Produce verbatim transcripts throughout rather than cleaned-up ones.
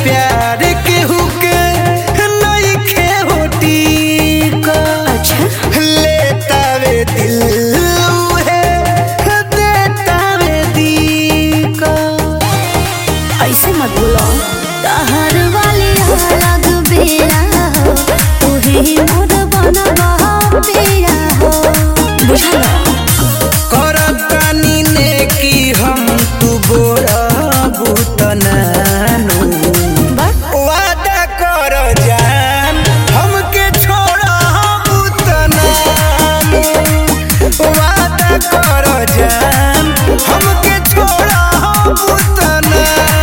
प्यार केहू के नइखे होटी का। अच्छा लेता वे दिल उहे देता वे दी का। ऐसे मत बोलो तहर वाले अलग बेरा हो तोहे मोर बनवा बेरा हो बुझला। करतानी ने की हम तू बोरा बुतनानु वादा कर जान हमके छोड़ा बुतनानु। वादा कर जान हमके छोड़ा बुतनानु।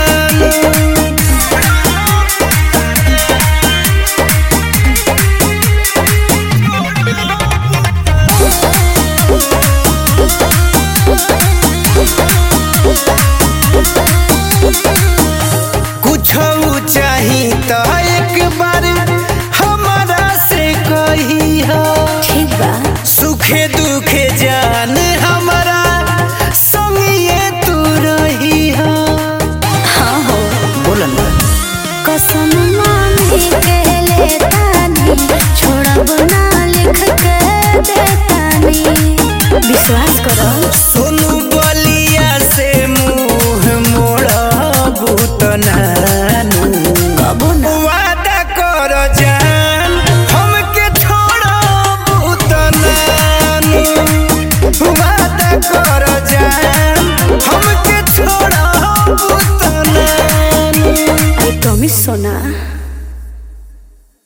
कुछ चाही तो एक बार हमारा से कही हो। ठीक बा सुखे दुखे जान हमारा संगे तू रही हो। हाँ हो बोलन कसम मांगे के लेतानी छोड़ब ना लिख के देतानी विश्वास करो। सोनू बलिया से मुंह मोड़ा बुतनानु कबो ना वादा कर जान हमके छोड़ा बुतनानु। वादा कर जान हमके छोड़ा बुतनानु। I promise Sona.